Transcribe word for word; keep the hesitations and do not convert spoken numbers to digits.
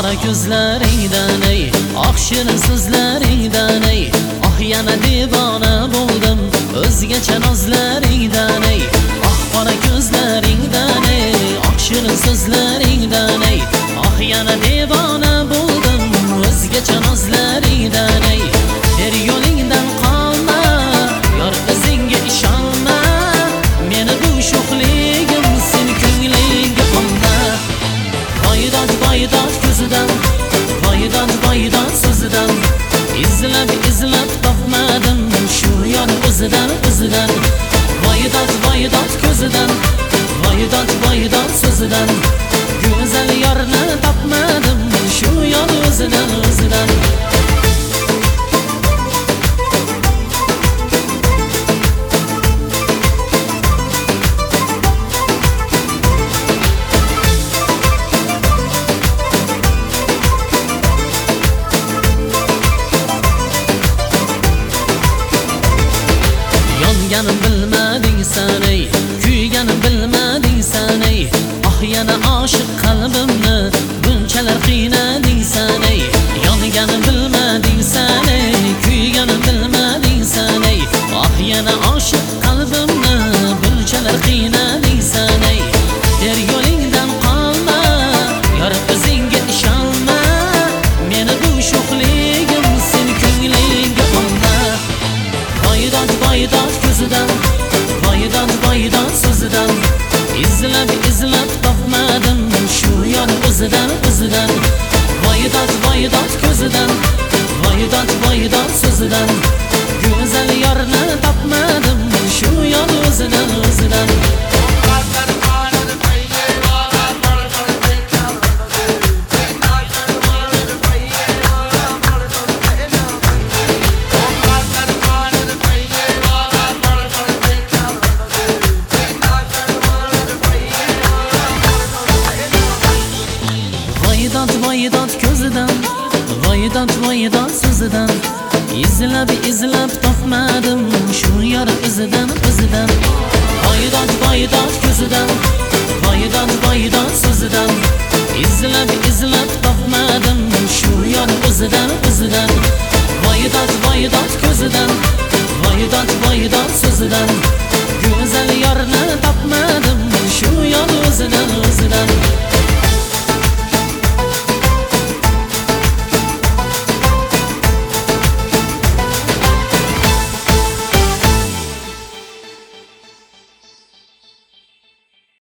qora ko'zlaringdan ey, oq shirin so'zlaringdan ey, oh yana devona bo'ldim o'zgacha nozlaringdan ey, oh qora ko'zlaringdan ey, oq shirin so'zlaringdan ey, oh yana devona bo'ldim o'zgacha nozlaringdan ey. Er yo'lingdan qolma, yor izingga ishonma, meni bu sho'xligim sen ko'nglingga olma. Voydod voydod ko'zidan, voydod voydod so'zidan, izlab izlab topmadim shu yor o'zidan o'zidan. Voydod voydod ko'zidan, voydod voydod so'zidan, go'zal yorni topmadim shu yor o'zidan o'zidan. Yonganim bilmading san ey, kuyganim bilmading san ey, oh yana oshiq qalbimni bunchalar qiynading san ey. Yonganim bilmading san ey, kuyganim bilmading san ey, oh yana oshiq qalbimni bunchalar qiynading san ey. Der yo'lingdan qolma, yor o'zingga ishonma, meni bu sho'xligim sen ko'nglingga olma. Voydod voydod ko'zidan, voydod voydod so'zidan, izlab izlab topmadim shu yor o'zidan o'zidan. Voydod voydod ko'zidan, voydod voydod so'zidan, go'zal yorni topmadim shu yor o'zidan o'zidan. Voydod voydod ko'zidan, voydod voydod so'zidan, izlab izlab topmadim shu yor o'zidan o'zidan. Voydod voydod ko'zidan, voydod voydod so'zidan, izlab izlab topmadim shu yor o'zidan o'zidan. Voydod voydod ko'zidan, voydod voydod so'zidan, go'zal yorni topmadim shu yor o'zidan o'zidan.